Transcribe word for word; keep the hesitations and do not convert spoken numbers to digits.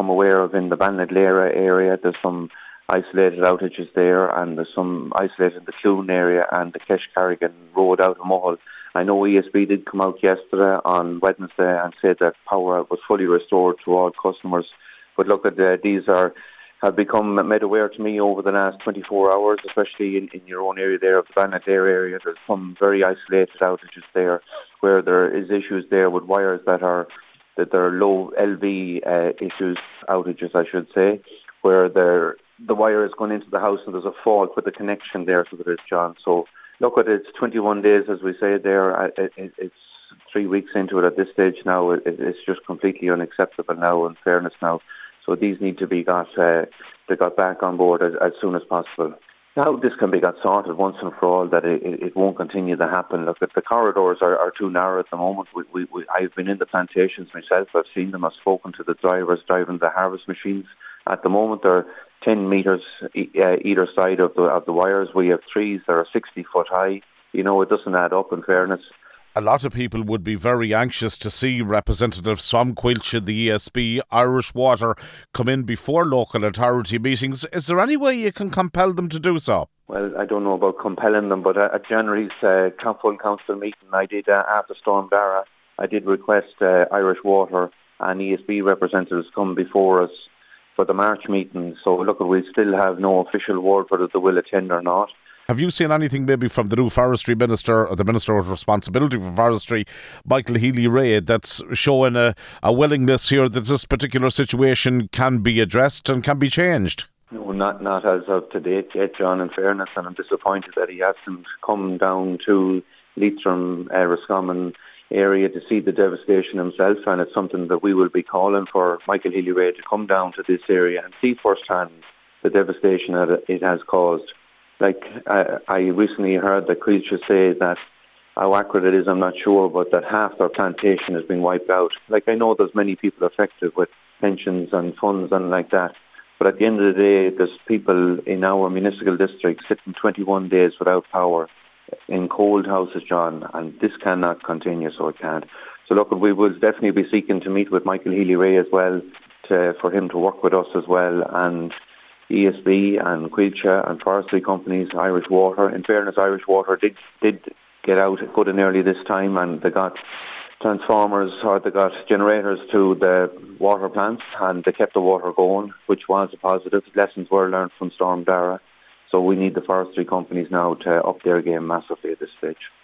become aware of in the Ballinadlera area. There's some isolated outages there, and there's some isolated in the Clune area and the Kesh-Carrigan Road out of Mohill. I know E S B did come out yesterday on Wednesday and said that power was fully restored to all customers. But look, at uh, these are have become made aware to me over the last twenty-four hours, especially in, in your own area there of the Ballinadlera area. There's some very isolated outages there where there is issues there with wires that are that there are low L V uh, issues, outages I should say, where there the wire is going into the house and there's a fault with the connection there to the John. So look at it, it's twenty-one days as we say there. It, it, it's three weeks into it at this stage now. It, it's just completely unacceptable now, in fairness now. So these need to be got uh, they got back on board as, as soon as possible. Now this can be got sorted once and for all, that it, it won't continue to happen. Look, at the corridors are, are too narrow at the moment. We, we, we, I've been in the plantations myself. I've seen them. I've spoken to the drivers driving the harvest machines. At the moment, they're ten metres e- uh, either side of the of the wires. We have trees that are sixty foot high. You know, it doesn't add up, in fairness. A lot of people would be very anxious to see representatives from Coillte, the E S B, Irish Water come in before local authority meetings. Is there any way you can compel them to do so? Well, I don't know about compelling them, but at January's uh, full council meeting, I did, uh, after Storm Dara, I did request uh, Irish Water and E S B representatives come before us for the March meeting. So look, we still have no official word whether they will attend or not. Have you seen anything maybe from the new Forestry Minister, or the Minister with Responsibility for Forestry, Michael Healy-Rae, that's showing a, a willingness here that this particular situation can be addressed and can be changed? No, not not as of to date yet, John, in fairness, and I'm disappointed that he hasn't come down to Leitrim, uh, Roscommon area to see the devastation himself, and it's something that we will be calling for Michael Healy-Rae to come down to this area and see firsthand the devastation that it has caused. Like, I, I recently heard that Coillte say that, how accurate it is, I'm not sure, but that half their plantation has been wiped out. Like, I know there's many people affected with pensions and funds and like that, but at the end of the day, there's people in our municipal district sitting twenty-one days without power in cold houses, John, and this cannot continue, so it can't. So look, we will definitely be seeking to meet with Michael Healy-Rae as well, to, for him to work with us as well, and E S B and Coillte and forestry companies, Irish Water. In fairness, Irish Water did did get out good and early this time, and they got transformers, or they got generators to the water plants, and they kept the water going, which was a positive. Lessons were learned from Storm Dara. So we need the forestry companies now to up their game massively at this stage.